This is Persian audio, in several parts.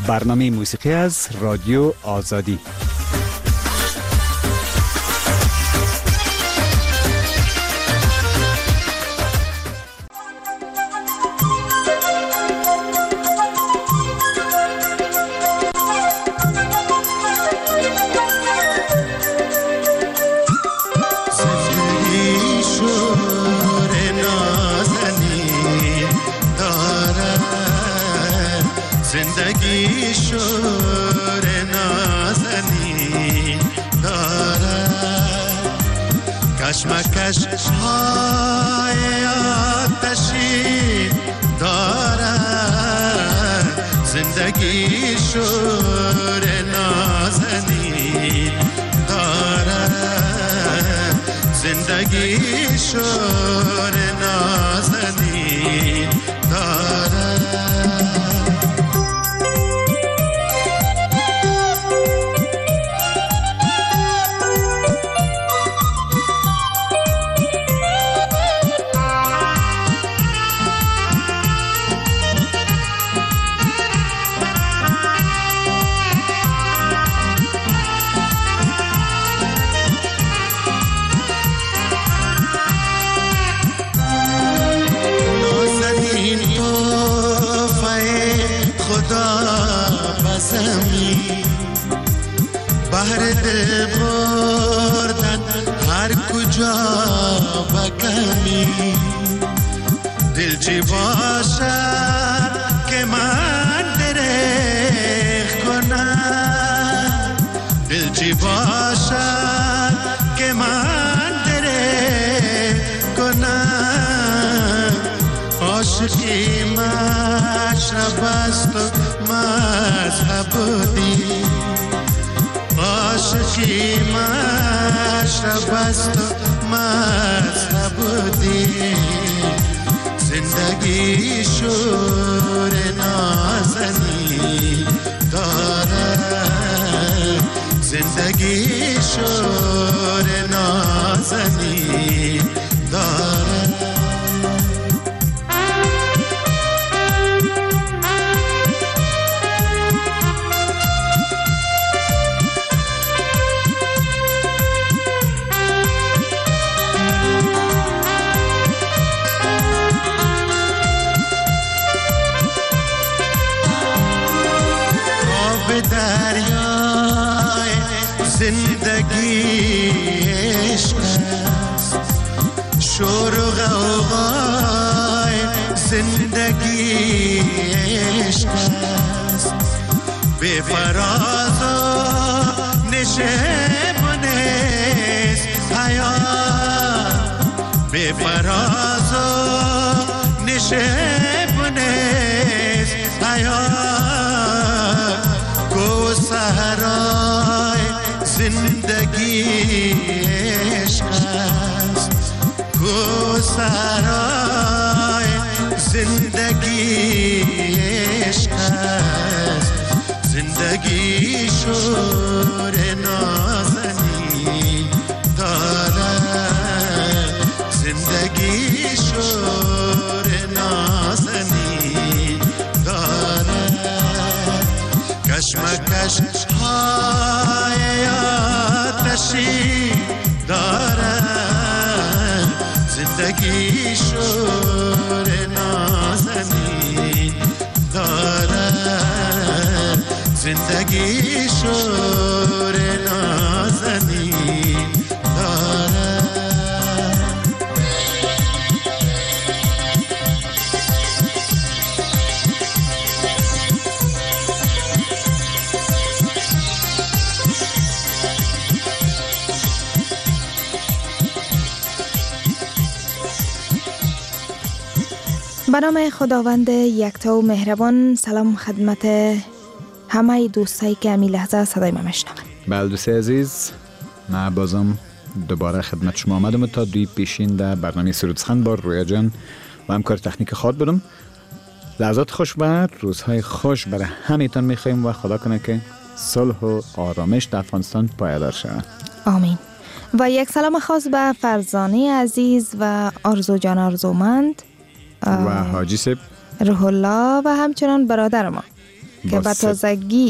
برنامه موسیقی از رادیو آزادی. زندگی شور نازنین دارد، کشمکش های آتشین دارد. زندگی شور نازنین دارد، زندگی شور نازنین دارد. بهر دل بردن هر کجا بکمی، دل چی باشد که من درخ کنم، دل چی باشد که من درخ کنم. عاشقی مشرب است و مذهب دی، عاشقی مشرب است و مذهب دی. زندگی شور نازنین دارد، زندگی شور نازنین دارد. دریای زندگی عشق است، شور و غوغای زندگی عشق است. به فراز و نشیب نیست حیات، به فراز و نشیب نیست حیات. گوهرای زندگی عشق است، گوهرای زندگی عشق است. زندگی شور نازنین دارد، زندگی شور نازنین دارد. کشمکش های آتشی دارد، زندگی شور نازنین دارد، زندگی شور نازنین دارد. به نام خداوند یکتا و مهربان. سلام خدمت همه دوستایی که امی لحظه صدای ما میشنوند. بله دوست عزیز، من بازم دوباره خدمت شما آمدم تا دوی پیشین در برنامه سرودسخن با رویا جان و همکار تکنیک خود بودم. لحظات خوش و روزهای خوش برای همتون میخوایم و خدا کنه که صلح و آرامش در افغانستان پایدار شود. آمین. و یک سلام خاص به فرزانه عزیز و آرزو جان آرزومند و حاجی سب روح الله و همچنان برادر ما. که به تازگی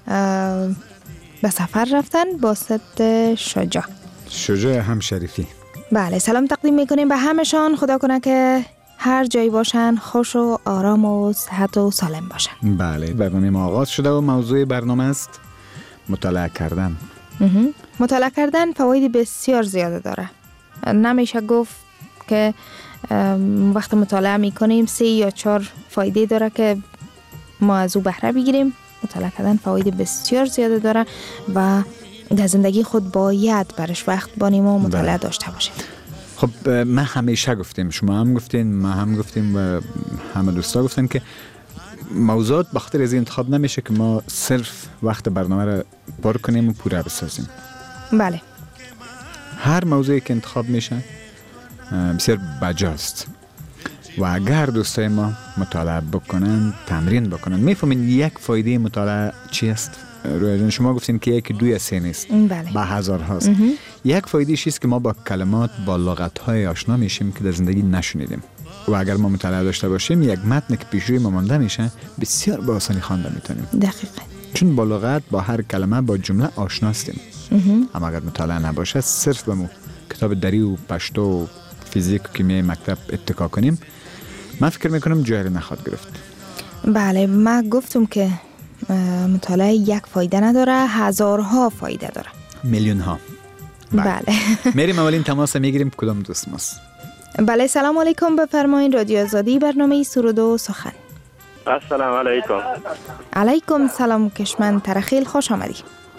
به سفر رفتن با صد شجاع هم شریفی. بله، سلام تقدیم میکنیم به همشان. خدا کنه که هر جایی باشن خوش و آرام و صحت و سالم باشن. بله، برنامه ما آغاز شده و موضوع برنامه است مطالعه کردن. مطالعه کردن فواید بسیار زیاده داره. نمیشه گفت که وقت مطالعه میکنیم 3 یا 4 فایده داره که ما از او بهره بگیریم. مطالعه کردن فواید بسیار زیاده داره و در زندگی خود باید برش وقت بانیم و مطالعه داشته باشیم. خب من همیشه گفتیم، شما هم گفتین، ما هم گفتیم و همه دوستا گفتن که موضوعات بخاطر از انتخاب نمیشه که ما صرف وقت برنامه را پر کنیم و پوره بسازیم. بله، هر موضوعی که انتخاب میشه بسیار بجاست و اگر دوستای ما مطالعه بکنن، تمرین بکنن، میفهمین یک فایده مطالعه چی است. رویا جان شما گفتین که 1 2 3 نیست، بله، به هزار هاست. یک فایده است که ما با کلمات، با لغت‌های آشنا میشیم که در زندگی نشنیدیم و اگر ما مطالعه داشته باشیم یک متن که پیش روی ما مانده میشه بسیار با آسانی خوانده میتونیم. دقیقاً، چون با لغت، با هر کلمه، با جمله آشنا هستیم. اما اگر مطالعه نباشه، صرف به کتاب دری و پشتو و فیزیک و کیمیای مکتب اتکا کنیم، من فکر میکنم جایی نخواد گرفت. بله، من گفتم که مطالعه یک فایده نداره، هزارها فایده داره، میلیون ها. بله. میریم اولین تماس میگیریم. کدام دوست ماست؟ بله، سلام علیکم، بفرمایید. رادیو آزادی، برنامه سرود و سخن. السلام علیکم. علیکم سلام کشمن ترخیل، خوش آمدی.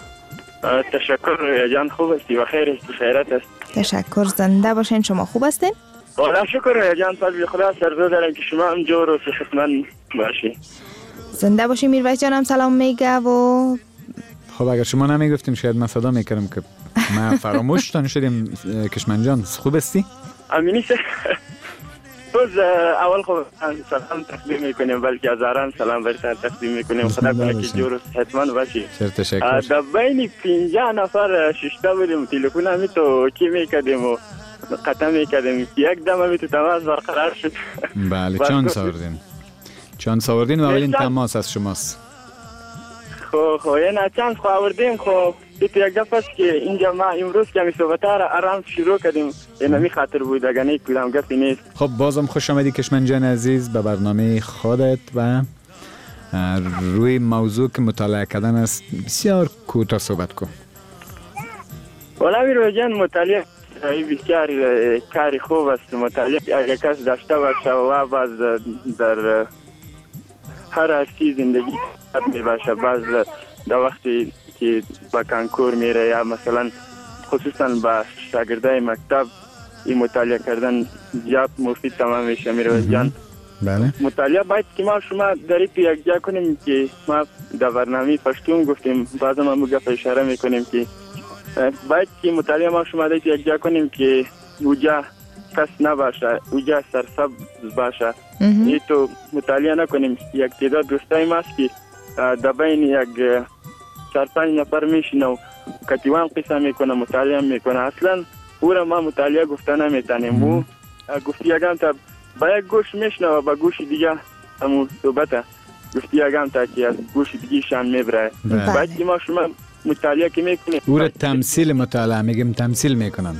تشکر جان، خوب هستی و خیر هستی، خیرت است. تشکر، زنده باشین. شما خوب هستین؟ والا شکر جان، طالب خدا سرزو دارم که شما هم جور و صحتمند باشی. زنده باشی. میرویس جانم سلام میگه و خب اگر شما نمیگفتیم شاید من صدا میکردم که ما فراموش تان شدیم. کشمن جان خوب هستی؟ امینی روز اول خب سلام تقدیم میکنیم، بلکه هزاران سلام برسان تقدیم میکنیم. خدا کنه که جور و صحتمند باشی. تشکر. در بین 50 نفر ششتا بودیم، تلفن همی تو کی میکردیم و قطع میکردیم، یک دم همی تو تماس برقرار شد. بله، چند ساوردین و اولین تماس از شماست. خب یه چند آوردیم. خب یک دفعه است که اینجا ما امروز که می صحبت را آرام شروع کردیم، اینمی خاطر بود، اگر نه کدام گپی نیست. خب بازم خوش آمدی کشمن جان عزیز به برنامه خودت و روی موضوع که مطالعه کردن است بسیار کوتاه صحبت کن. والا میروی جان، مطالعه بسیار کاری خوب است. مطالعه اگر کس داشته باشه و باز در هر چیز زندگی می باشه، باز در وقتی که با کنکور میره یا مثلا خصوصا با شاگردای مکتب این مطالعه کردن زیاد مفید تمام میشه. میروی جان، بله، مطالعه باید که ما شما داری تو یک جا کنیم که ما در برنامه پشتون گفتیم، بعض ما گپ اشاره میکنیم که باید که مطالعه ما شما داری تو یک جا کنیم که اوجا کس نباشه، اوجا سرسبز باشه. این تو مطالعه نکنیم. یک تعداد دوستای ماست که در بین یک 4-5 نفر میشینه و کتیوان قصه میکنه، مطالعه میکنه. اصلا او را ما مطالعه گفته نمیتونیم. او گفتی یکم تا با یک گوش میشنه و با گوش دیگه همون صحبته گفتی یکم تا که از گوش دیگه شان میبره. باید که ما شما مطالعه که میکنیم او را تمثیل مطالعه میگیم، تمثیل میکنن.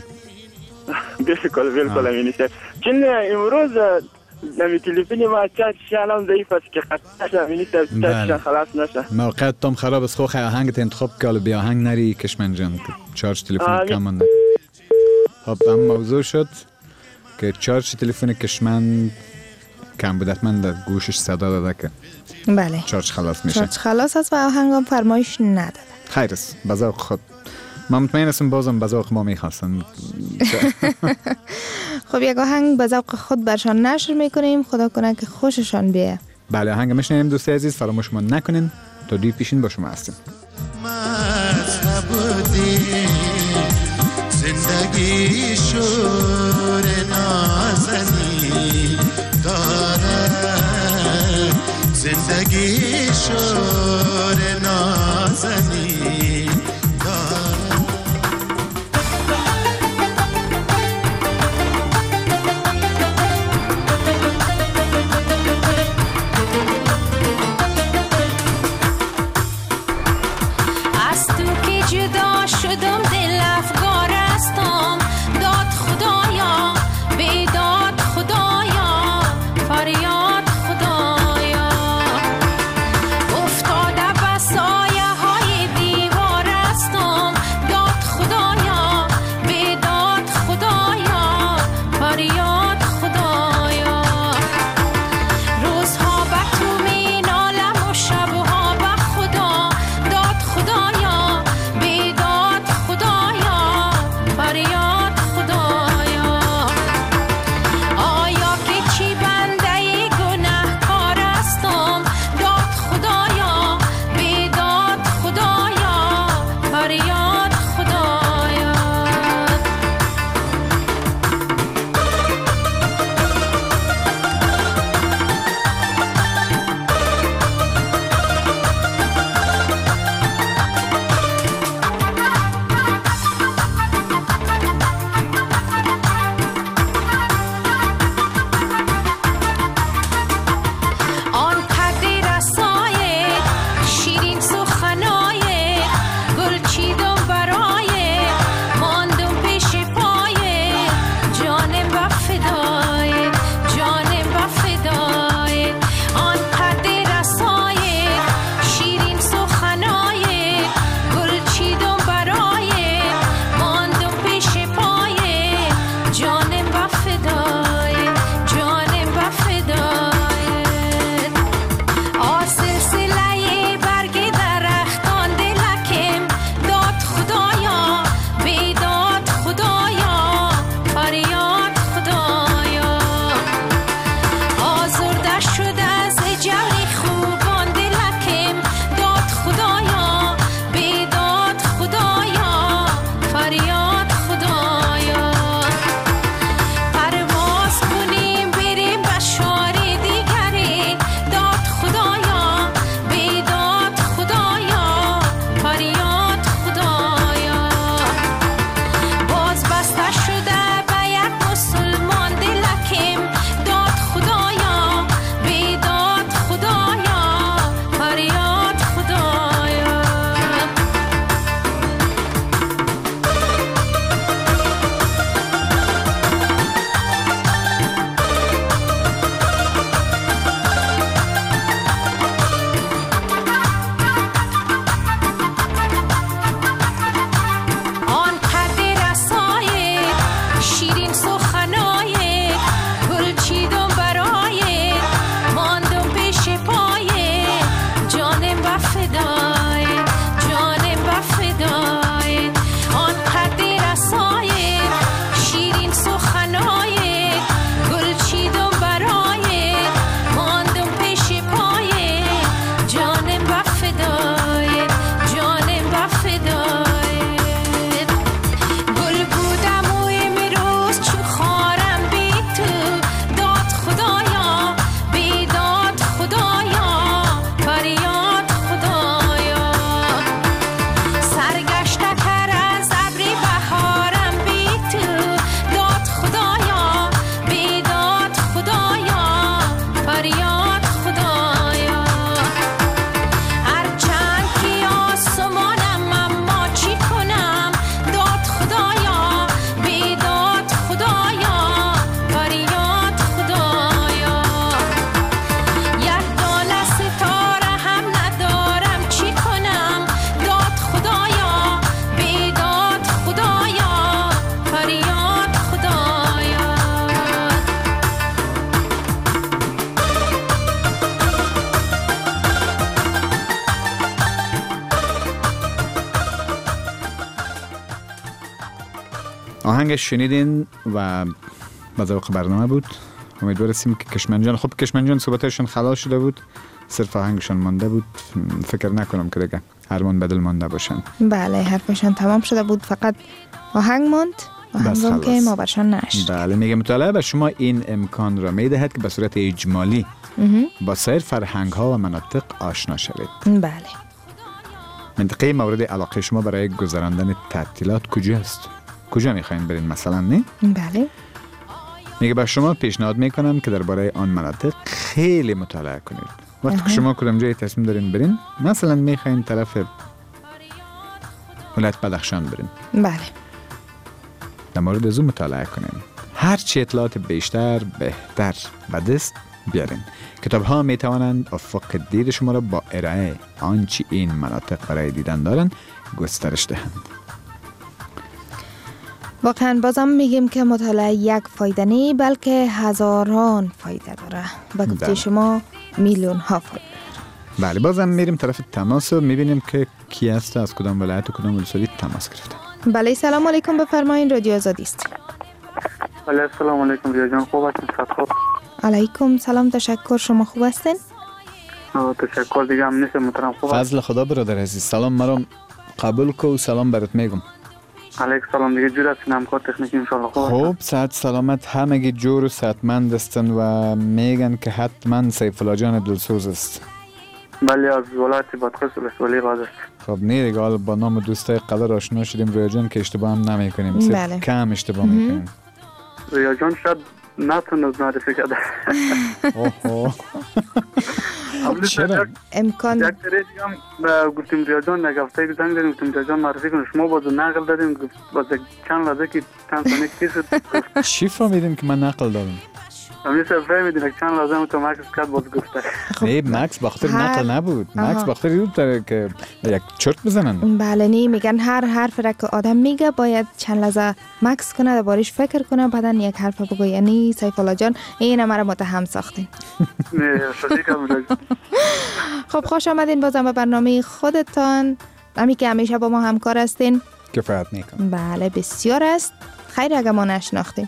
بالکل امینیسته. چون امروز نمی تلفنی ما شانم ضعیف است که خطاش امینیسته چشم خلاص نشه. موقعیت تام خراب است. خواه آهنگت انتخاب که حالا بی آهنگ نری کشمن جان، چارج تلفن کم مانده. خب هم موضوع شد که چارج تلفن کشمن کم بود، حتما در گوشش صدا داده که بله چارج خلاص میشه. چارج خلاص است و آهنگم فرمایش نداده. خیر است، بذوق خود. من مطمئن هستم بازم بذوق ما میخواستن. خب یک آهنگ به ذوق خود برشان نشر میکنیم، خدا کنه که خوششان بیه. بله، آهنگ میشنیم دوستی عزیز، فراموش ما نکنین تا دوی پیشین با شما هستیم. زندگی شور نازنی داره، زندگی شور نازنی داره. آهنگش شنیدین و با ذوق برنامه بود. امیدواریم که کشمنجان، خب کشمنجان صحبتشون خلاص شده بود، صرف آهنگشون مانده بود. فکر نکنم که دیگه هرمان بدل مانده باشن. بله حرفشان تمام شده بود، فقط آهنگ ماند، آهنگم که ما برشان نشد. بله میگه مطالعه به شما این امکان را میدهد که به صورت اجمالی با سایر فرهنگ ها و مناطق آشنا شوید. بله. منطقه مورد علاقه شما برای گذراندن تعطیلات کجاست؟ کجا میخواین برین مثلا؟ نه؟ بله. میگه به شما پیشنهاد میکنم که درباره آن مناطق خیلی مطالعه کنید. وقتی که شما کدام جای تصمیم دارین برین، مثلا میخواین طرف ولایت بدخشان برین، بله، در مورد از اون مطالعه کنین. هر چی اطلاعات بیشتر بهتر به دست بیارین. کتاب ها می توانند افق دید شما را با ارائه آنچه این مناطق برای دیدن دارند گسترش دهند. واقعا بازم میگیم که مطالعه یک فایده نی بلکه هزاران فایده داره. با گفته شما میلیون ها فایده داره. بله، بازم میریم طرف تماس و میبینیم که کی هست، از کدام ولایت و کدام ولسوالی تماس گرفته. بله سلام علیکم، بفرمایین، رادیو آزادی است. بله سلام علیکم ریا جان، خوب هستین؟ خوب. علیکم سلام، تشکر، شما خوب هستین؟ تشکر دیگه هم نیست محترم، خوب هست. فضل خدا برادر عزیز، سلام مرا قبول کو، سلام برات میگم. علیک سلام دیگه، جور هستین؟ همکار تکنیکی انشالله خوب هستین؟ خوب، صحت سلامت، همگی جور و صحتمند هستن و میگن که حتما سیف الله جان دلسوز است. بله از ولایت بادغیس ولسوالی باز است. خب نه دیگه، حالا با نام دوستای قدر آشنا شدیم ریا جان که اشتباه هم نمی کنیم. بله. کم اشتباه میکنیم. ریا جان شاید نتونه معرفی کرده. اوه چرا؟ امکان یک کره دیگه هم گفتیم ریا جان یک هفته که زنگ دادیم گفتیم ریا جان معرفی کنیم، شما باز نقل دادیم، باز چند لحظه که چند ثانیه کی شد. چی فهمیدیم که من نقل دادم؟ همیشه فهمیدیم یک چند لحظه تو مکس کرد باز گفته. نه مکس بخاطر نقل نبود، مکس بخاطر این داره که یک چرت بزنن. بله نه، میگن هر حرف را که آدم میگه باید چند لحظه مکس کنه، دربارش فکر کنه، بعدن یک حرف بگه. یعنی سیف الله جان این مرا متهم ساختین. نه شدیکم. خب خوش آمدین بازم به برنامه خودتان، همی که همیشه با ما همکار هستین. کفایت میکنم. بله بسیار است، خیر اگه ما نشناختیم.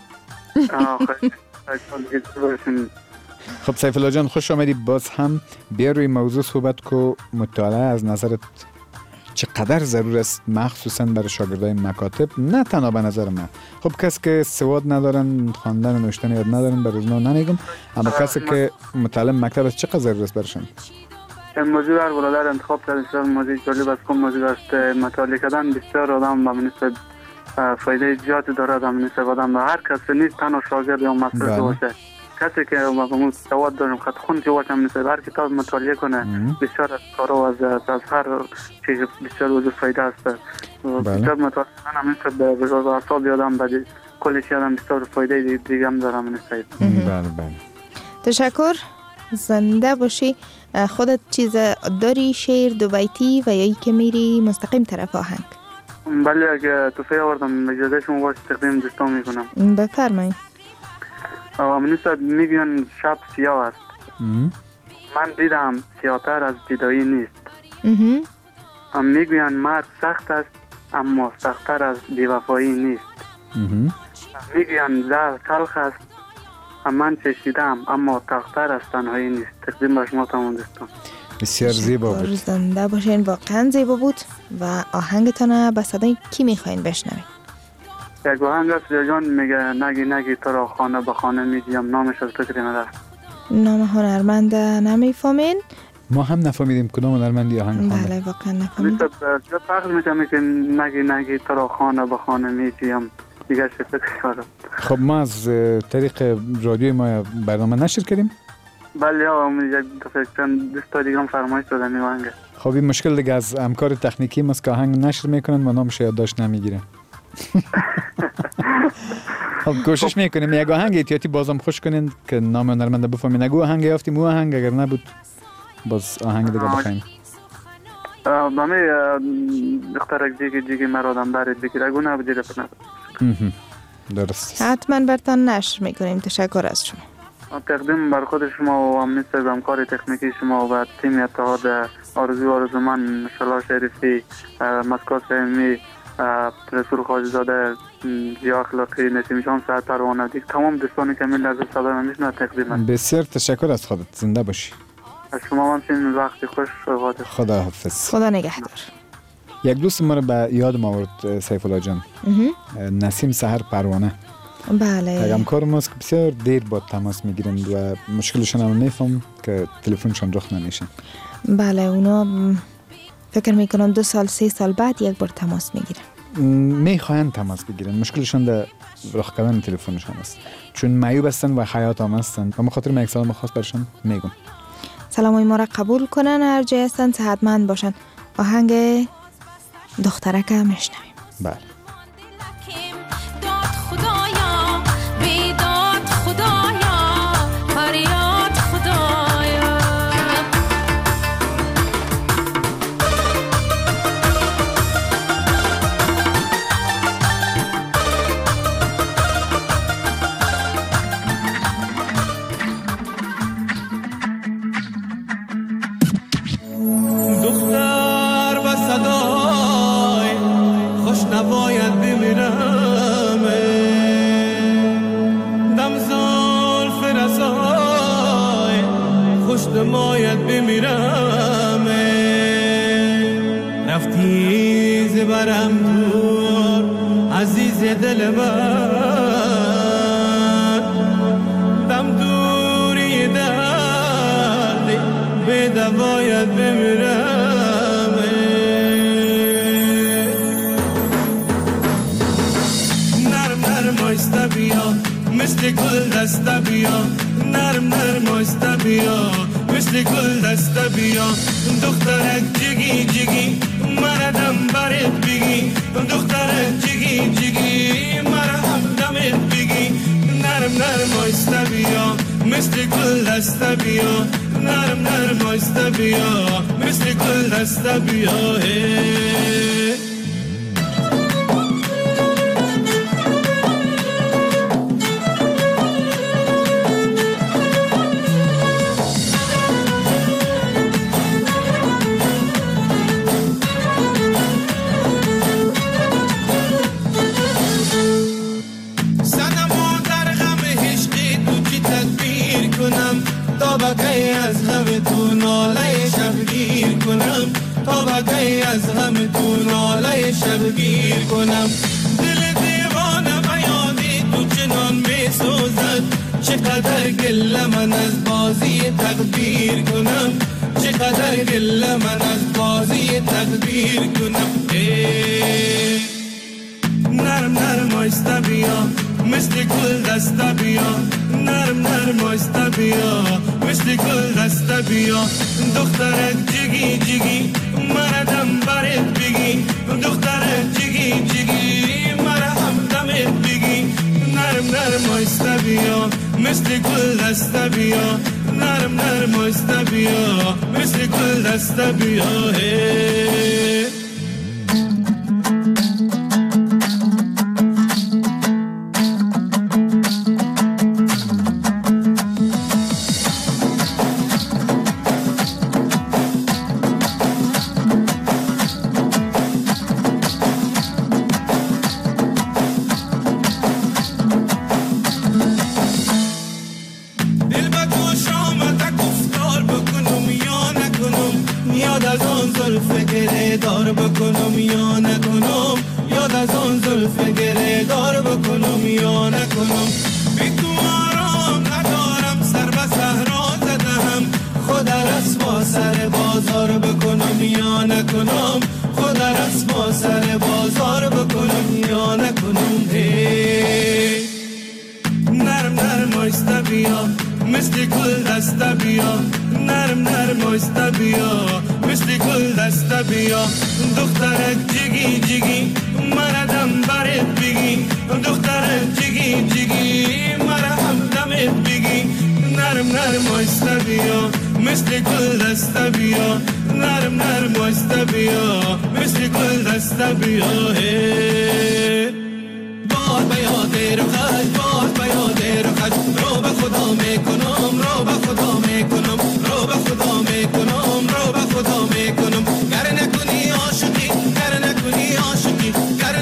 خب سیف الله جان خوش آمدی، باز هم بیا روی موضوع صحبت کو. مطالعه از نظرت چقدر ضرور است، مخصوصا برای شاگردای مکاتب؟ نه تنها به نظر من، خب کسی که سواد ندارن، خواندن و نوشتن یاد ندارن برای اونا نمیگم، اما کسی که متعلم مکتب است چقدر ضرور است برشون؟ این موضوع هر برادر انتخاب کرد، بسیار موضوع جالب است. کم موضوع است، مطالعه کردن بسیار آدم به مناسب فایده زیادی داره در مناسب آدم. هر کسی نیست تنها شاگرد یا مستر باشه، کسی که با سواد داریم خط خون که باشه مناسب هر کتاب مطالعه کنه بسیار از کارو از هر چیز بسیار وجود فایده است. بسیار مطالعه کردن مناسب به اعصاب آدم به کل چیز آدم بسیار فایده دیگه هم داره مناسب. بله. تشکر، زنده باشی. خودت چیز داری، شعر، دو بیتی و یا ای که میری مستقیم طرف آهنگ؟ بله اگه توفیه آوردم اجازه شما باید تقدیم دوستان میکنم. بفرمایید. منوسد میگن شب سیاه است، من دیدم سیاه‌تر از جدایی نیست. میگوین مرد سخت است اما سخت‌تر از بی‌وفایی نیست. میگوین زهر تلخ است، من چشیدم اما تلختر از تنهایی نیست. تقدیم به شما تمام دوستان. بسیار زیبا بود. زنده باشین، واقعا زیبا بود. و آهنگتان به صدای کی میخواین بشنوید؟ یک آهنگ است جان میگه نگی نگی تو را خانه به خانه میدیم، نامش از فکر ندارم. نام هنرمند نمیفهمین؟ ما هم نفهمیدیم کدام هنرمندی آهنگ خوانده. بله واقعا نفهمیدم. چه فرق میکنه که نگی نگی تو را خانه به خانه میدیم دیگه چه فکر کردم. خب ما از طریق رادیوی ما برنامه نشر کردیم. بله یک دفعه چند دوستا دیگه هم فرمایش دادن این آهنگ. خب این مشکل دیگه از همکار تکنیکی ماست که آهنگ نشر میکنن و نامش یادداشت نمیگیره. خب کوشش میکنیم یک آهنگ احتیاطی بازم خوش کنین که نام هنرمند بفهمین. اگه آهنگ یافتیم او آهنگ، اگر نبود باز آهنگ دیگه بخوایم. بامی دخترک دیگه مرادم برید بگیر اگه نبود دیگه درست. حتما برتان نشر میکنیم. تشکر از شما. تقدیم بر خود شما و مثل همکار تکنیکی شما و تیم اتحاد آرزومند مشالله شریفی، مسکات فهمی، رسول خواجه زاده، ضیا اخلاقی، نسیم شام، سعد پروانه، دیگه تمام دوستانی که میل از صدای من میشنن تقدیم. بسیار تشکر از خودت، زنده باشی. از شما همچنین وقتی خوش اوقات. خدا حافظ. خدا نگهدار. یک دوست ما رو به یاد ما آورد سیف الله جان، نسیم سحر پروانه. بله. پیغامکار ماست که بسیار دیر با تماس میگیرند و مشکلشون هم میفهم که تلفنشون رخ نمیشن. بله، اونا فکر میکنم 2 سال 3 سال بعد یک بار تماس میگیرن. میخواین تماس بگیرن، مشکلشون در رخ کردن تلفنشون است، چون معیوب هستن و حیات هم هستن. و خاطر یک سلام خاص برشان میگم. سلامای ما را قبول کنن، هر جای هستن صحتمند باشن. آهنگ دخترک میشنویم. بله. نباید بمیرم، دم زلف رسای خوش نباید بمیرم، رفتی زبرم دور عزیز دل من، دم دوری درد به دواید بمیرم. بیا مثل گل دسته بیا، نرم نرم آیسته بیا مثل گل دسته بیا، دخترک جگی جگی مرا دم برت بگی، دخترک جگی جگی مرا هم دمت بگی، نرم نرم آیسته بیا مثل گل دسته بیا، نرم نرم آیسته بیا مثل گل دسته بیا. از غم تو ناله شبگیر کنم، تا بقی از غم تو ناله شبگیر کنم، دل دیوانه بیادی تو چنان می سوزد، چقدر گله من از بازی تقدیر کنم، چقدر گله من از بازی تقدیر کنم. نرم نرم آیسته بیا مثل گل دسته بیا، نرم نرم آیسته بیا مثل گل دسته بیا، دخترک جگی جگی مرا دم برت بگی، دخترک جگی جگی مرا هم دمت بگی، نرم نرم آیسته بیا مثل گل دسته بیا، نرم نرم آیسته بیا مثل گل دسته بیا. مثل گل دسته بیا، نرم نرم آیسته بیا مثل گل دسته بیا، دخترک جگی جگی مرا دم برت بگی، دخترک جگی جگی مرا هم دمت بگی، نرم نرم آیسته بیا مثل گل دسته بیا، نرم نرم آیسته بیا مثل گل دسته بیا. باد به یاد رخش، باد به یاد رخش، رو به خدا میکنم، رو به خدا میکنم، رو به خدا میکنم، رو به خدا میکنم، گر نکنی عاشقی، گر نکنی عاشقی، گر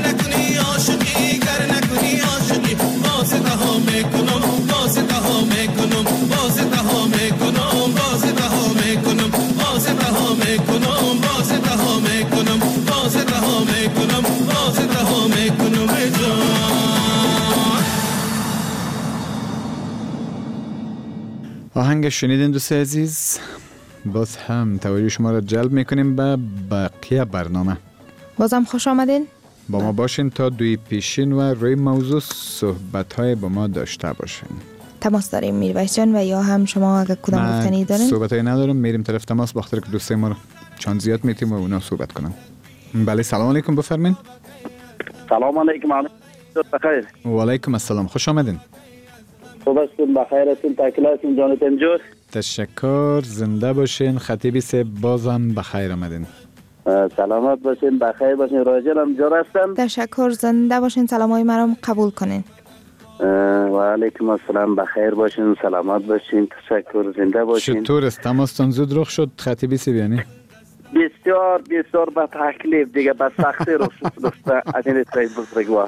آهنگ شنیدین دوست عزیز، باز هم توجه شما را جلب میکنیم به بقیه برنامه. بازم خوش آمدین. با ما باشین تا دوی پیشین و روی موضوع صحبت های با ما داشته باشین. تماس داریم میرویس جان و یا هم شما اگر کدام گفتنی دارین؟ صحبت های ندارم، میریم طرف تماس بخاطر که دوستای ما رو چند زیاد میتیم و اونا صحبت کنم. بله سلام علیکم، بفرمین. سلام علیکم. بخیر. و علیکم السلام، خوش آمدین. خوب هستین؟ بخیر هستین؟ تکلاتین جانتون جور. تشکر، زنده باشین. خطیبی سه بازم بخیر آمدین. سلامت باشین، بخیر باشین. راجل هم جور هستم. تشکر، زنده باشین. سلامای مرا قبول کنین. و علیکم السلام، بخیر باشین، سلامت باشین. تشکر، زنده باشین. چطور است؟ تماستان زود رخ شد خطیبی سی بیانی؟ بسیار بسیار با تکلیف دیگه، با سختی رخ شد. از این تایی بزرگوار.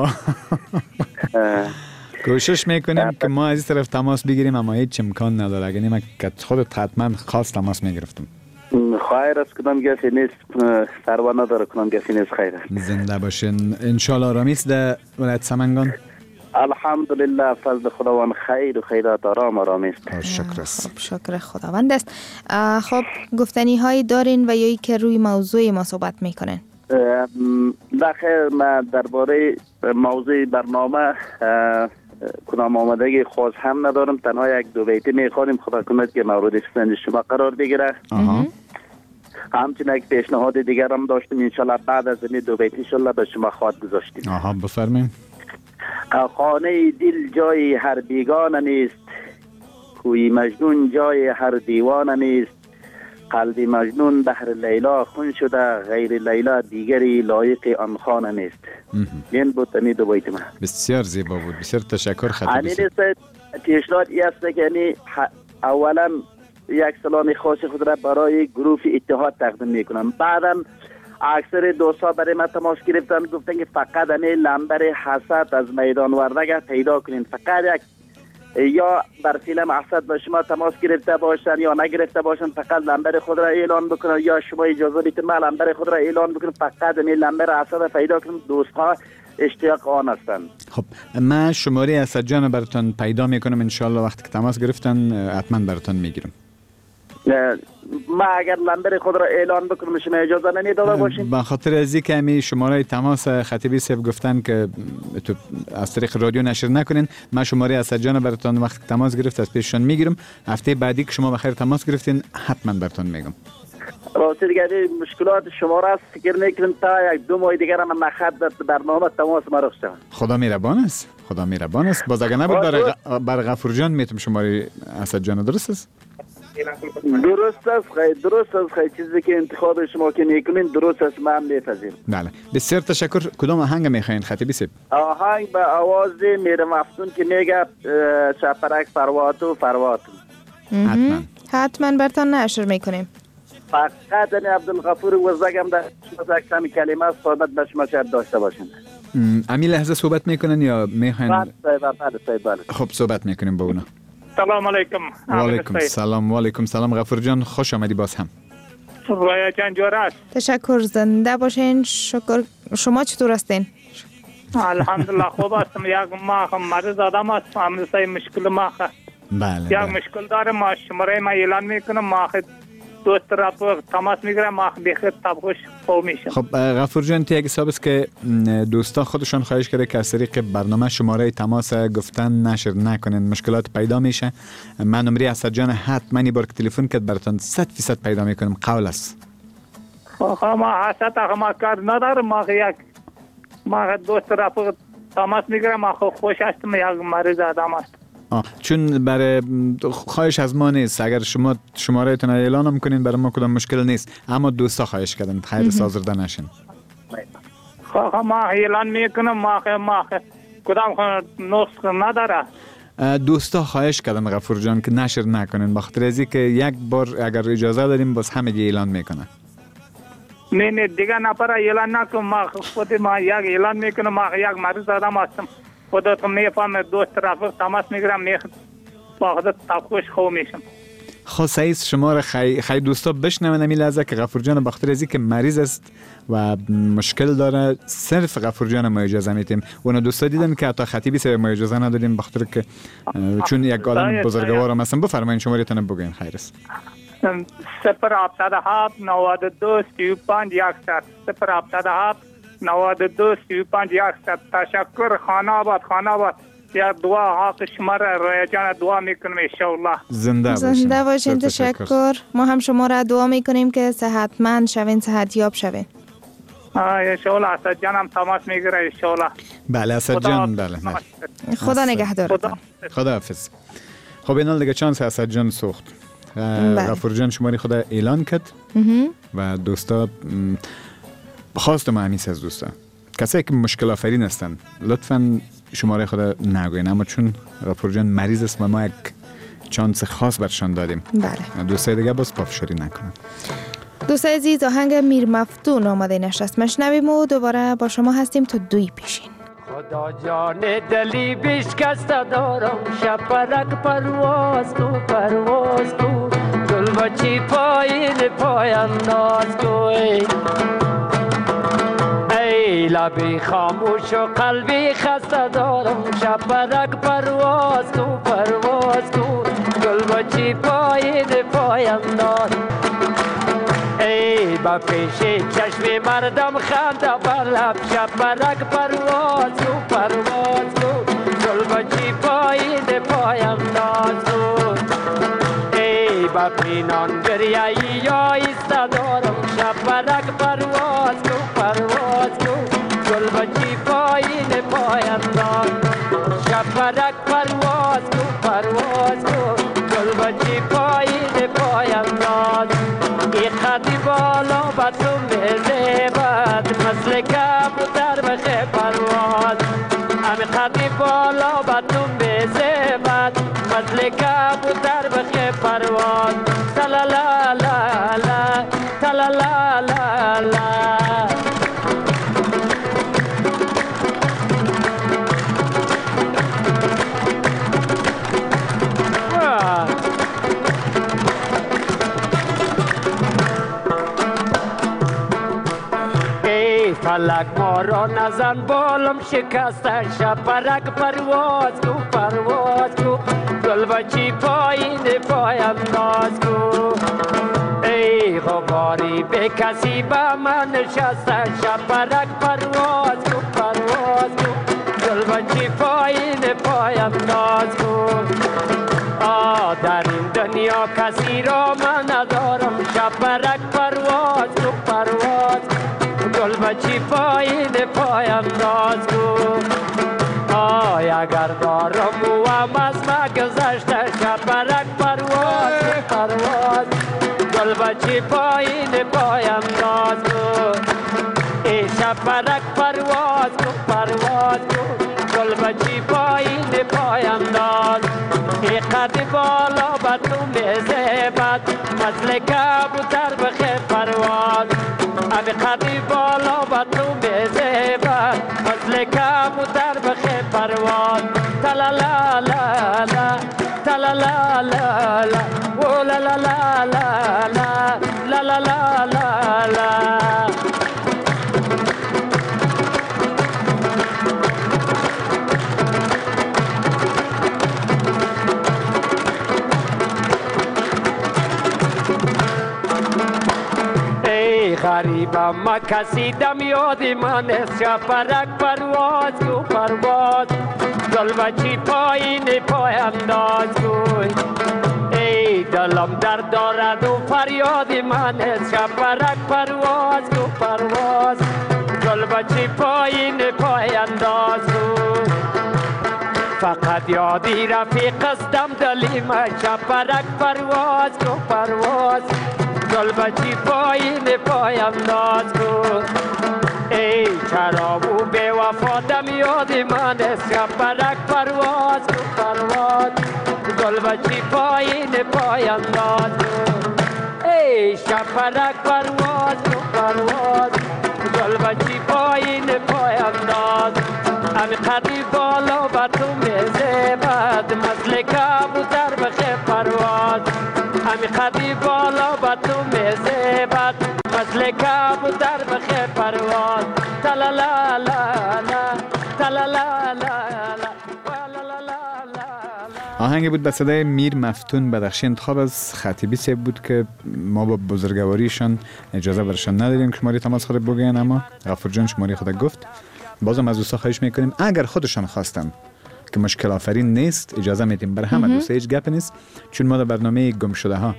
کوشش میکنیم که ما از این طرف تماس بگیریم اما هیچ امکان نداره. اگر نیم که خودت حتما خاص تماس میگرفتم. خیر است، کدام گفی نیست، سروا نداره، کدام گفی نیست. خیر است. زنده باشین. انشالله آرامی است در ولایت سمنگان؟ الحمدلله، فضل خداوند خیر و خیرات آرامی است. شکر است. شکر خداوند است. خب گفتنی هایی دارین و یا ای که روی موضوع ما صحبت میکنین؟ بخیر، من درباره موضوع برنامه کدام آمدگی خاص هم ندارم، تنها یک دو بیتی میخوانیم، خدا کنید که مورد پسند شما قرار بگیره. همچنین یک پیشنهاد دیگر هم داشتیم، انشالله بعد از این دو بیتی انشالله به شما خواهد گذاشتیم. بفرمایید. خانه دل جای هر بیگانه نیست، کوی مجنون جای هر دیوانه نیست، قلب مجنون بحر لیلا خون شده، غیر لیلا دیگری لایق آن خانه نیست. این بود تمی دو بیت من. بسیار زیبا بود، بسیار تشکر خطیبی سید. پیشنهاد ای است که یعنی اولا یک سلام خاص خود را برای گروه اتحاد تقدیم میکنم. بعدا اکثر دوستا برای من تماس گرفتن، گفتن که فقط این لمبر حسد از میدان وردگ پیدا کنین. فقط یک یا بر فیلم حسد به شما تماس گرفته باشن یا نگرفته باشن، فقط لمبر خود را اعلان بکنن، یا شما اجازه بدید من لمبر خود را اعلان بکنم، فقط این لمبر حسد پیدا کنم. دوستها اشتیاق آن هستند. خب من شماره اسد جان براتون پیدا میکنم، انشالله وقتی که تماس گرفتن حتما براتون میگیرم. ما اگر لمبر خود را اعلان بکنم شما اجازه نمیداده باشین؟ به خاطر از اینکه همی شماره تماس خطیبی صاحب گفتن که تو از طریق رادیو نشر نکنین، من شماره اسد جان براتون وقتی که تماس گرفت از پیششون میگیرم. هفته بعدی که شما بخیر تماس گرفتین حتما براتون میگم. راستی دیگه مشکلات شما را فکر میکنم تا یک دو ماه دیگر من نخد در برنامه تماس ما رخ شد. خدا مهربان است، خدا مهربان است. باز اگه نبود بر غفور جان میتونم شماره اسد جان. درست است؟ درست است خیلی چیزی که انتخاب شما که میکنین درست است، من میپذیرم. بله بسیار تشکر. کدام آهنگ میخواین خطیبی صاحب؟ آهنگ به آواز میر مفتون که میگه شپرک فرواتو. حتما برتان نشر میکنیم. فقط عبدالغفور وزدگم در شما یک کمی کلمه صحبت به شما شاید داشته باشند. امی لحظه صحبت میکنن یا میخواین؟ بله. خب صحبت میکنیم با اونا. سلام علیکم. و علیکم سلام. و علیکم سلام غفور جان، خوش آمدی باز هم. رویا جان جور است. تشکر، زنده باشین. شکر. شما چطور هستین؟ الحمدلله خوب هستم. یک ما مریض آدم هستم، همسایه مشکل ما بله یک مشکل داره. ما شماره ما اعلان میکنم، ما دوست را تماس میگیرم، ما بخیر تبخوش خوب میشم. خب غفور جان تی اگه حساب است که دوستا خودشون خواهش کرده که از طریق برنامه شماره تماس گفتن نشر نکنین، مشکلات پیدا میشه. من نمره اسد جان حتما یه بار که تلفن کرد براتون 100% پیدا میکنم، قول است. ما حسد ما کار ندارم، ما دوست را تماس میگیرم، ما خوش هستم، یک مریض آدم است. چون برای خواهش از ما نیست، اگر شما شماره تون اعلان هم کنین برای ما کدام مشکل نیست، اما دوستا خواهش کردن خیر سازرده نشین. ما اعلان میکنم، ما کدام نسخ نداره. دوستا خواهش کردن غفور جان که نشر نکنین، بخاطر از اینکه یک بار اگر اجازه داریم باز همه اعلان میکنن. نه دیگه نپره اعلان نکنم، ما خود ما یک اعلان میکنم، ما یک مریض آدم هستم، خودتون میفهم، دوست رفیق تماس میگیرم، با خودت خوش خوب میشم. خاصه شما را خیلی دوستا بشنون همین لحظه که غفور جان بخاطر ازی که مریض است و مشکل داره صرف غفور جان ما اجازه میتیم. اونا دوستا دیدن که حتی خطیبی سر ما اجازه ندادیم بخاطر که چون یک آدم بزرگوار هم هستن. بفرمایید شمارهتون بگین. خیر است. 077 92 35 100 077 92 35 100. تشکر. خانه آباد یا دعا حق شما را رویا جان دعا میکنم انشاءالله. زنده باشین. تشکر. ما هم شما را دعا میکنیم که صحتمند شوین، صحت یاب شوین. انشاءالله. اسد جان هم تماس میگیره انشاءالله. بله اسد جان. بله خدا نگهدارتون. خدا حافظ. خب اینال دیگه چانس اسد جان سوخت. غفور جان شماری خدا اعلان کرد و دوستا بخواست ما همیشه از دوستا کسایی که مشکل آفرین هستن لطفاً شماره خدا نگوین، اما چون غفور جان مریض است و ما یک چانس خاص برشان دادیم. بله. دوستای دیگه باز پافشاری نکنن. دوستای عزیز آهنگ میر مفتون آماده نشست مشنویم و دوباره با شما هستیم تا 2 پیشین. خدا جان دلی بشکسته دارم شپرک پرواز کو گل بچی پایین پای انداز کو ای لبی خاموش و قلبی خسته دارم شپرک پرواز کو گل بچی پایین پای انداز ای با پیش چشم مردم خنده بر لب شپرک پرواز کو گل بچی پایین پای انداز ای با پینان گریایی یا ایسته دارم شپرک پرواز کو گل بچی پایین پای انداز شپرک پرواز کو گل بچی پایین پای انداز ای خطی بالا با تو میزبد مثل کبوتر بخی پرواز امی خطی بالا با تو میزبد مثل کبوتر بخی پرواز تلالالا تلالالا فلک ما را نزن بالم شکسته شپرک پرواز کو گل بچی پایین پای انداز کو ای غباری به کسی با من نشسته شپرک پرواز کو گل بچی پایین پای انداز کو در این دنیا کسی را من ندارم شپرک پرواز کو گل بچی پایین پای انداز کو اگر دارم و هم از ما گذشته شپرک پرواز گل بچی پایین پای انداز کو ای شپرک پرواز کو گل بچی پایین پای انداز ای قد بالا با تو میزبد مثل کبوتر بخی پرواز ابی قدی بالا با تو میزبد مثل کبوتر بخی پرواز تلالالا تلالالا و لالالا لالالا غریبم ما کسی دم یاد من است شپرک پرواز گل بچی پایین پای انداز کو ای دلم درد دارد و فریاد من است شپرک پرواز گل بچی پایین پای انداز کو فقط یادی رفیق استم دلی ما شپرک پرواز گل بچی پایین پای انداز کو ای چرا و بے وفا دم یاد من است شپرک پرواز گل بچی پایین پای انداز کو ای شپرک پرواز گل بچی پایین پای انداز امی قدی بالا با تو میزبد مثل کبوتر بخی پرواز همی قدی بالا با تو میزیبد مثل کبوتر بخی پرواز تلالالالا تلالالالا. آهنگی بود به صدای میر مفتون بدخشی، انتخاب از خطیبی صاحب بود که ما با بزرگواریشان اجازه برشان نداریم که شماره تماس خود بگوین، اما غفور جان شماره خود گفت. بازم از دوستا خواهش میکنیم اگر خودشان خواستن که مشکل آفرین نیست اجازه میدیم، برای همه دوستا هیچ گپ نیست، چون ما در برنامه گم شده ها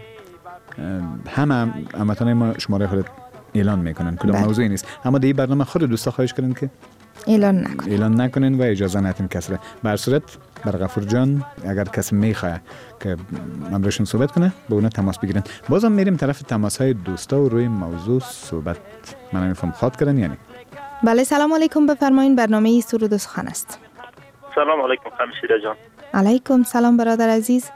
همه هموطنان ما شماره خود اعلان میکنن، کدام موضوعی نیست، اما در این برنامه خود دوستا خواهش کردن که اعلان نکنین و اجازه ندیم کسی را. به هر صورت بر غفور جان اگر کسی میخواد که امروزشون صحبت کنه با اون تماس بگیرن. بازم میریم طرف تماس های دوستا و روی موضوع صحبت. من نمیفهم خواد کردن یعنی. بله سلام علیکم، بفرمایین، برنامه سرود و سخن است. سلام علیکم همشیره جان. علیکم سلام برادر عزیز.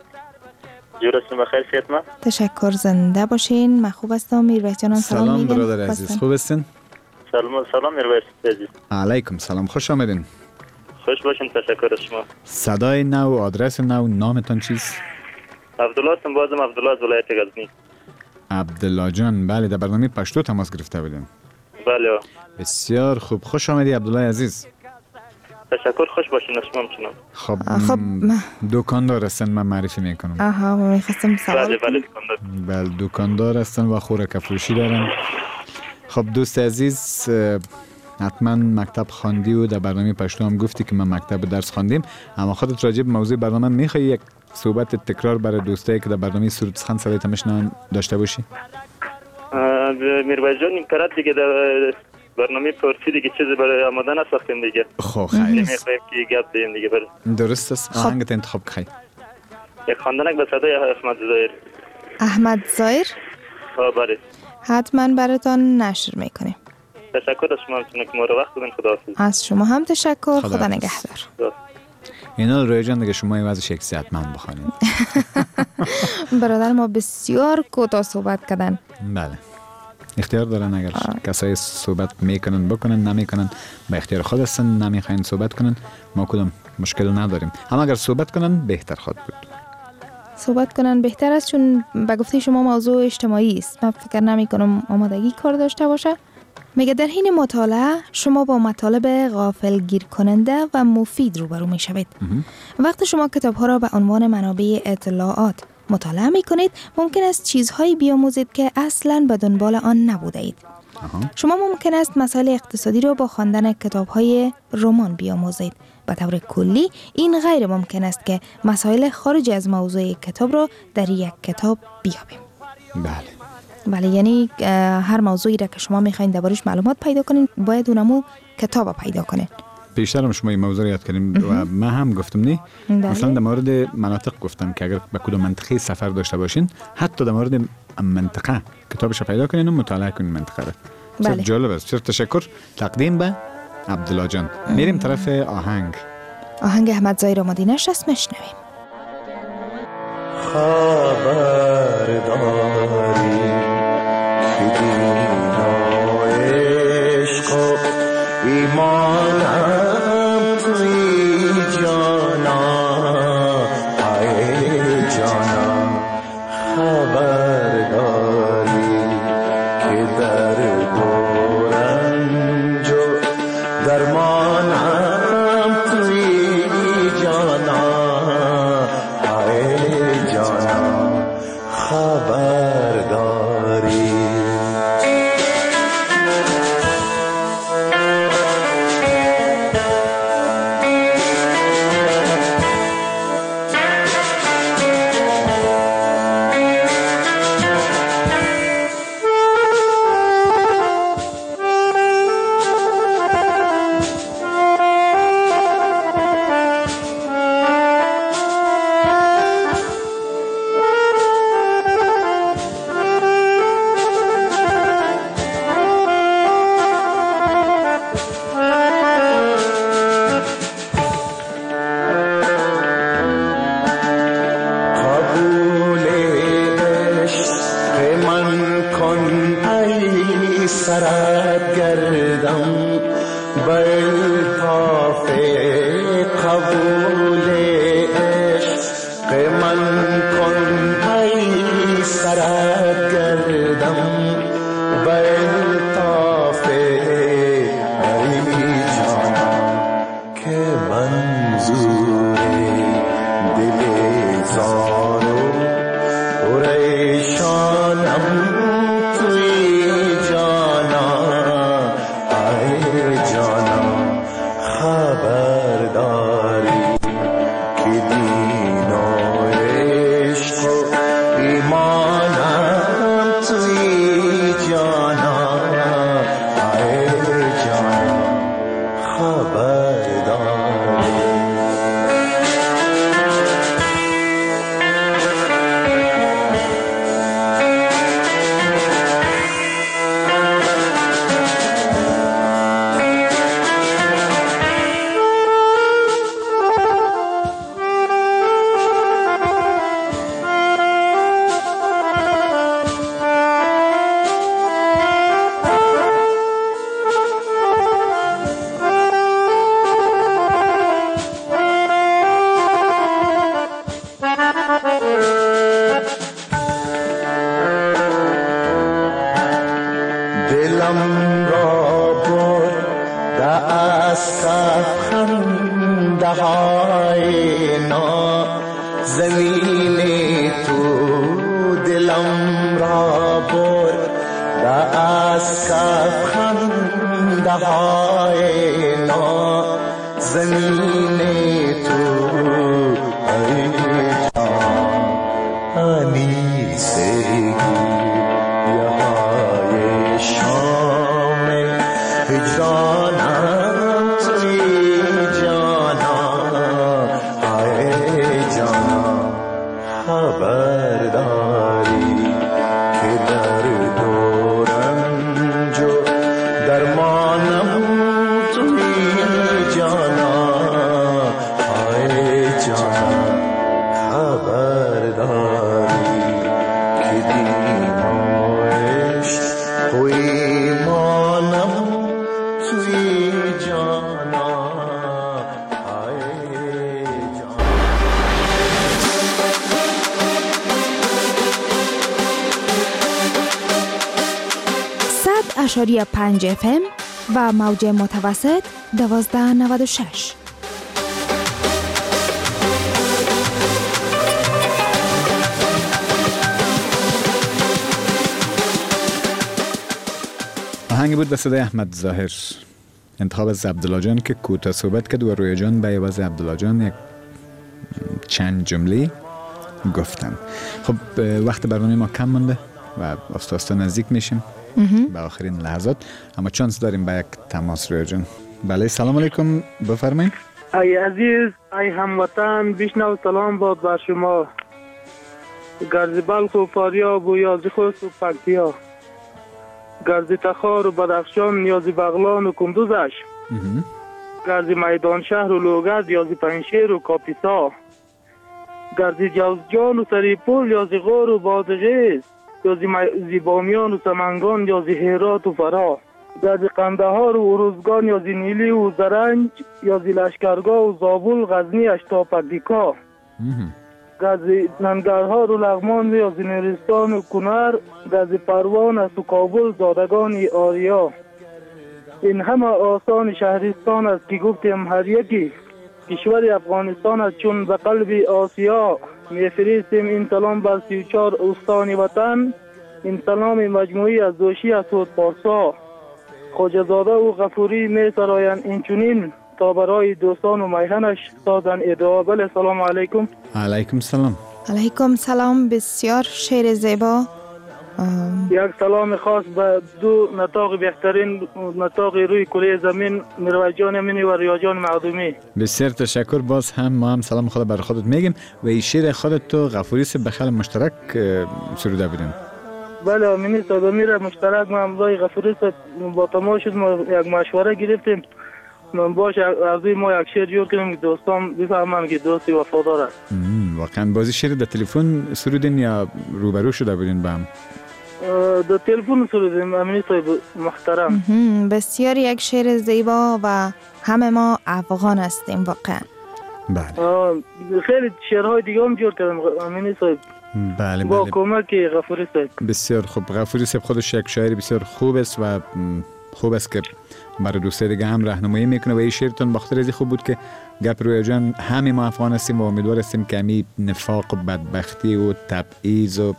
جورتون بخیر، صحت ما؟ تشکر، زنده باشین. من خوب هستم. میرویس جان سلام میگم. برادر عزیز، خوب هستین؟ سلام میرویس عزیز. علیکم سلام، خوش آمدین. خوش باشین، تشکر از شما. صدای نو، آدرس نو، نامتان چیست؟ عبدالله هستم، بازم عبدالله از ولایت غزنی. عبدالله جان، بله در برنامه پشتو تماس گرفته بودیم. بله بسیار خوب، خوش آمدی عبدالله عزیز. تشکر، خوش باشین از شما همچنان. خب دکاندار هستن، من معرفی میکنم. آها میخواستم سوال بله دکاندار. بله دکاندار هستن و خوراک فروشی دارن. خب دوست عزیز، حتما مکتب خواندی و در برنامه پشتو هم گفتی که من مکتب درس خواندیم، اما خودت راجع به موضوع برنامه میخوای یک صحبت تکرار برای دوستایی که در برنامه سرود سخن صدای تماشا داشته باشی؟ میرویس جان این کرد دیگه در برنامه پرسی دیگه چیزی برای آماده نساختیم دیگه. خب خیلی میخوایم که گپ دیم دیگه برای. درست است. آهنگت انتخاب کی؟ یک خواندنک به صدای احمد ظاهر. احمد ظاهر؟ بله. حتما براتان نشر میکنیم. تشکر از شما همچنان که ما رو وقت بدین. خداحافظ. از شما هم تشکر. خدا نگهدار. اینا روی جان دیگه شما این وضعش یک صحتمند بخوانید. برادر ما بسیار کوتاه صحبت کردن. بله اختیار دارن، اگر کسایی صحبت میکنن بکنن، نمیکنن به اختیار خود هستن، نمیخواین صحبت کنن ما کدام مشکل نداریم، اما اگر صحبت کنن بهتر خود بود. صحبت کنن بهتر است، چون به گفته شما موضوع اجتماعی است. من فکر نمی کنم آمادگی کار داشته باشه. میگه در حین مطالعه شما با مطالب غافلگیر کننده و مفید روبرو می شوید. وقتی شما کتاب ها را به عنوان منابع اطلاعات مطالعه می کنید، ممکن است چیزهایی بیاموزید که اصلاً به دنبال آن نبوده اید. شما ممکن است مسائل اقتصادی را با خواندن کتاب های رمان بیاموزید. به طور کلی این غیر ممکن است که مسائل خارج از موضوع کتاب را در یک کتاب بیابیم. بله یعنی هر موضوعی را که شما میخواین دربارش معلومات پیدا کنین باید اونمو کتاب پیدا کنین. پیشتر هم شما این موضوع یاد کردیم و من هم گفتم نه مثلا در مورد مناطق گفتم که اگر به کدوم منطقه سفر داشته باشین حتی در مورد منطقه کتابش پیدا کنین و مطالعه کنین منطقه را. بله. جالب است. بسیار تشکر. تقدیم به عبدالله جان. میریم طرف آهنگ احمد ظاهر مدینه‌اش است، میشنویم. خبر داری که دینا عشق و ایمانم توی جانا ای جانا خبر داری که در دورنج و درمانم توی جانا ای جانا خبر داری. سرت گردم بالطاف قبول عشق من کن ای سرت گردم به الطاف ای جان که منظور دل زار و پریشانم توی جانا ای جانا خبرداری که دین و عشق و ایمانم توی جانا ای جانا خبرداری دلم را برده از خنده های نازنین تو دلم را برده از خنده های نازنین تو ای جان انیسگی شام هجرانم توی جانا ای جانا خبرداری که در دورنج و درمانم توی جانا ای جانا خبرداری که دیمایش کوئی مانم توی جانا ای جانا 100.5 FM و موج متوسط 1296. آهنگی بود به صدای احمد ظاهر، انتخاب از عبدالله جان که کوتاه صحبت کرد و رویا جان به عوض عبدالله جان یک چند جمله گفتن. خب وقت برنامه ما کم مونده و آستا نزدیک میشیم به آخرین لحظات، اما چانس داریم به یک تماس. رویا جان بله، سلام علیکم، بفرمایید. ای عزیز، ای هموطن، بشنو سلام باد بر شما. گرز بلخ و فاریاب و یازی خوست و پکتیا، گرز تخار و بدخشان، نیازی بغلان و کندوزش، گرز میدان شهر و لوگرد، یازی پنشیر و کاپیسا، گرز جوزجان و سریپول، یازی غور و بادغیز، یازی بامیان و سمنگان، یازی هرات و فرا، گرز قندهار و ارزگان، یازی نیلی و زرنج، یازی لشکرگاه و زابل، غزنی، اشتاپدیکا، گرز ننگرهار و لغمان، یازی نورستان و کنر، گرز پروان است و کابل، زادگان آریا. این همه آسان شهرستان است که گفتیم هر یکی کشور افغانستان است، چون به قلب آسیا میفرستیم این سلام بر 34 استان وطن. این سلام مجموعی از دوشی از سود پارسا، خواجه‌زاده و غفوری می سراین این چنین تا برای دوستان و میهنش سازن ادعا. بله، سلام علیکم. علیکم سلام. علیکم سلام. بسیار شعر زیبا. یک سلام خاص به دو نطاق بهترین نطاق روی کره زمین، مروت جان امینی و ریا جان معدومی. بسیار تشکر. باز هم ما هم سلام خود بر خودت میگیم و این شعر خودت تو غفوری سے بخل مشترک سروده بودین. بله، امینی صادمی را مشترک ما امضای غفوری سے با تماس شد، ما یک مشوره گرفتیم من باش از ما یک شعر جور کنیم دوستان بفهمن که دوستی وفادار است. واقعا بازی شعر در تلفن سرودین یا روبرو شده بودین با هم؟ در تلفن سرودیم امینی صاحب محترم. بسیار یک شعر زیبا و همه ما افغان هستیم واقعا. بله. خیلی شعرهای دیگه هم جور کردم امینی صاحب. بله با کمک غفوری صاحب. بسیار خوب. غفوری صاحب خودش یک شاعر بسیار خوب است و خوب است که برای دوستای دیگه هم راهنمایی میکنه و این شعرتون بخاطر از خوب بود که گپ رویا جان همه ما افغان هستیم و امیدوار هستیم که همین نفاق و بدبختی و تبعیض و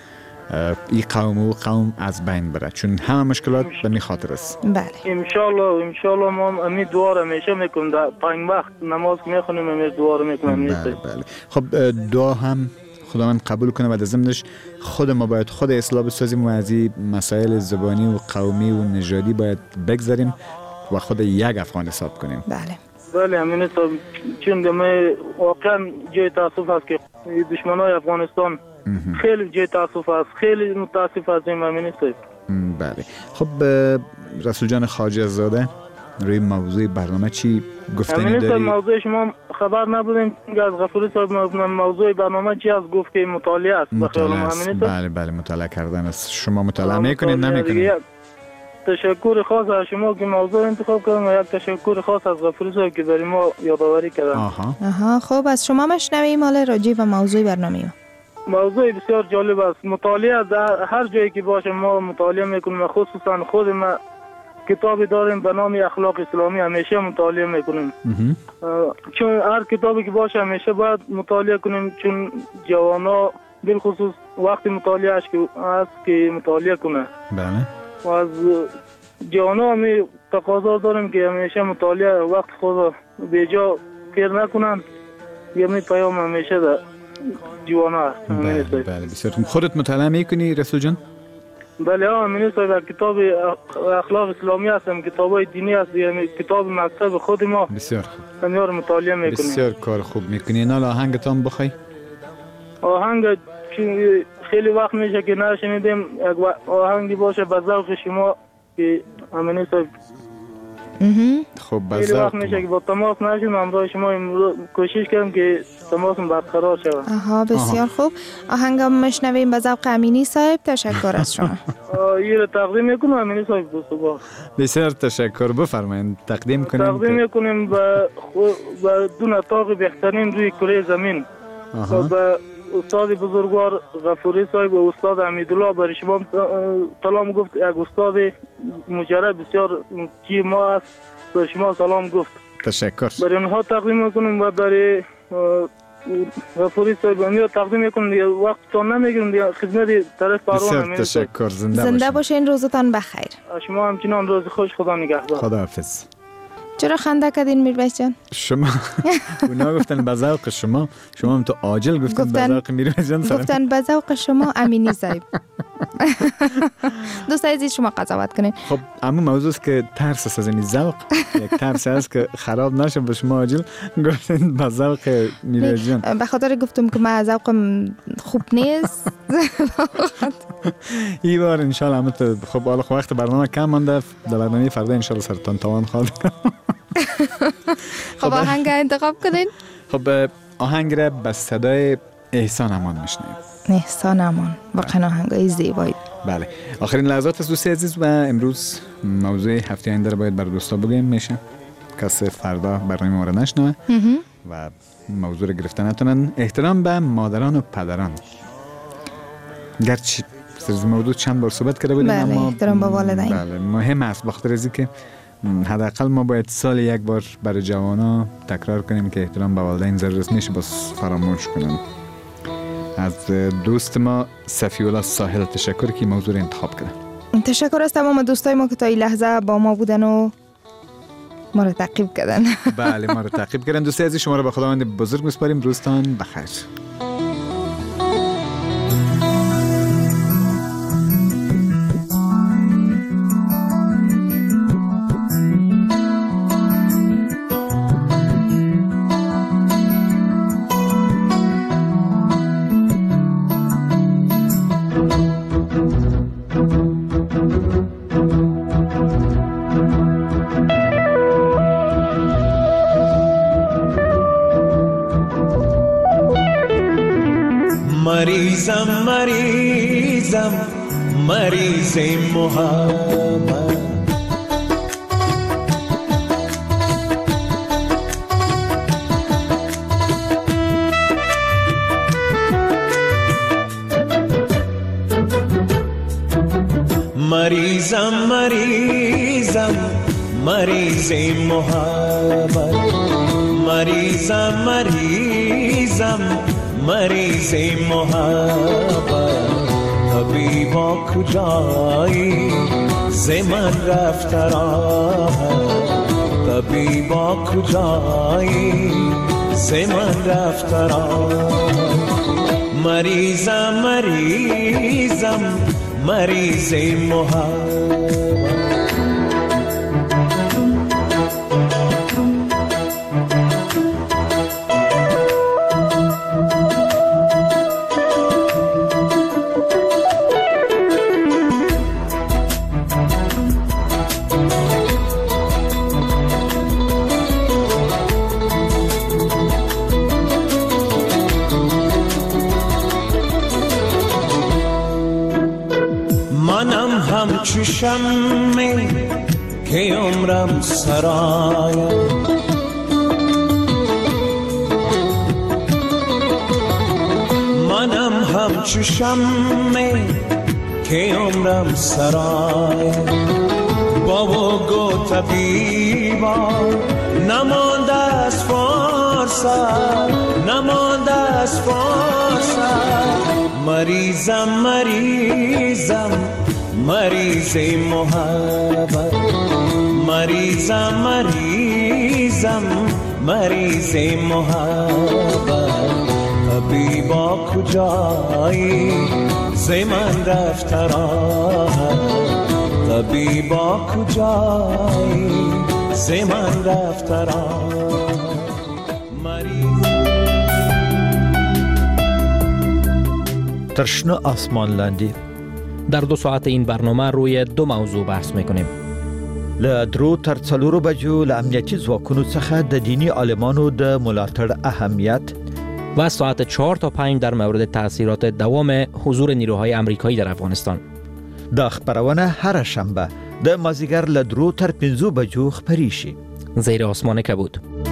این قوم از بین بره، چون همه مشکلات به می خاطر است. بله انشالله ما امید دعا رو همیشه میکنیم، در پنج وقت نماز میخونیم امید دعا رو میکنیم. بله. خب دعا هم خداوند قبول کنه و در ضمنش خود ما باید خود اصلاح بسازیم و از این مسائل زبانی و قومی و نژادی باید بگذاریم و خود یک افغان حساب کنیم. بله امین صاحب، چون دمه واقعا جای تاسف هست که دشمنای افغانستان خیلی جای تاسف هست، خیلی متاسف هستیم امین صاحب. بله. خب رسول جان خواجه زاده روی موضوع برنامه چی گفتنی داری؟ موضوع شما خبر نبودیم که از غفوری صاحب موضوع برنامه چی از گفت که مطالعه است. بله مطالعه کردن است. شما مطالعه میکنید نمیکنید؟ تشکر خاص از شما که موضوع انتخاب کردن و یک تشکر خاص از غفوری صاحب که برای ما یادآوری کردن. خب از شما مشنویم حالا راجع به موضوع برنامه. موضوع بسیار جالب است. مطالعه در هر جایی که باشه ما مطالعه میکنیم، خصوصا خود ما کتابی داریم به نام اخلاق اسلامی، همیشه مطالعه میکنیم. چون هر کتابی که باشه همیشه باید مطالعه کنیم، چون جوانا بالخصوص وقت مطالعه است که مطالعه کنه. بله. و از جوانا همی تقاضا داریم که همیشه مطالعه وقت خود بیجا پیر نکنن. یعنی پیام همیشه در جوانا است. بله بسیار خوب. خودت مطالعه میکنی رسول جان؟ بله امین صاحب، کتاب اخلاق اسلامی هستم، کتابای دینی است، یعنی کتاب مکتب خود ما. بسیار خوب. همیار مطالعه میکنیم. بسیار کار خوب میکنی. نال آهنگتان بخوای؟ آهنگ خیلی وقت میشه که نشنیدیم، یک آهنگی باشه به ذوق شما که امین صاحب. خب به خیلی وقت میشه که با تماس نشیم، همراه شما کوشش کردم که تماس برقرار شود. بسیار خوب. آهنگم مشنویم به ذوق امینی صاحب. تشکر از شما. این رو تقدیم میکنم امینی صاحب دوست با. بسیار تشکر. بفرمایید تقدیم میکنیم به دو نطاق بهترین روی کره زمین و به استاد بزرگوار غفوری صاحب و استاد امیدالله. برای شما سلام گفت، یک استاد مجرب بسیار کی ما است، برای شما سلام گفت. تشکر. برای اونها تقدیم میکنیم و برای غفوری صاحب اونها تقدیم میکنیم. دیگه وقت تان نمیگیریم، دیگه خدمت طرف پروانه. تشکر. زنده باشین. روزتان بخیر. شما همچنان روز خوش. خدا نگهدار. خداحافظ. چرا خنده کردین میرباز جان؟ شما اونا گفتن به ذوق شما هم تو عاجل گفتن به ذوق میرباز جان. گفتن به ذوق شما امینی صاحب. دوست عزیز شما قضاوت کنین. خب اما موضوع است که ترس است از این ذوق، یک ترس است که خراب نشه به شما عاجل گفتن به ذوق میرباز جان. به خاطر گفتم که من ذوقم خوب نیست. این بار ان شاء الله. خب حالا وقت برنامه کم مونده، در برنامه فردا ان شاء الله سرتان توان خواهد. خب آهنگ انتخاب کنین. خب آهنگ را به صدای احسان امان میشنویم. احسان امان واقعا آهنگای زیبایی. بله. آخرین لحظات از دوستی عزیز و امروز موضوع هفته آینده رو باید برای دوستا بگیم. میشه کسی فردا برنامه ما رو نشنوه و موضوع رو گرفته نتونن. احترام به مادران و پدران. گرچه سرز موضوع چند بار صحبت کرده بودیم، اما احترام به والدین بله مهم است، بخاطر از اینکه حداقل ما باید سال یک بار برای جوانا تکرار کنیم که احترام به والدین ضروری است، نشه بس فراموش کنن. از دوست ما صفی الله ساحل تشکر که موضوع رو انتخاب کردن. تشکر از تمام دوستای ما که تا این لحظه با ما بودن و ما رو تعقیب کردن. بله ما رو تعقیب کردن. دوستای عزیز شما رو به خداوند بزرگ میسپاریم. روزتان بخیر. मरीज़ मोहब्बत مریضم مریضم مریض محبت، مریضم مریضم مریض محبت. طبیبا کجایی ز من رفت راحت، طبیبا کجایی ز من رفت راحت. مریضم مریضم مریض محبت. همچو شمعی که عمرم سرایم، منم همچو شمعی که عمرم سرایم. بابا گو طبیبا نمانده از فرصت، نمانده از فرصت. مریضم مریضم مریض محبت، مریضم مریضم مریض محبت. طبیبا کجایی ز من رفت راحت، طبیبا کجایی ز من رفت راحت. ترشنه آسمان لندی. در 2 ساعت این برنامه روی 2 موضوع بحث میکنیم. لدرو تر 4 بجو لامنیتی ځواکونو څخه د دینی عالمانو د ملاتړ اهمیت و ساعت 4 تا 5 در مورد تاثیرات دوام حضور نیروهای آمریکایی در افغانستان. دا خبرونه هر شنبه د مازیګر لدرو تر 5 بجو خبري شي. زیر آسمان کبود.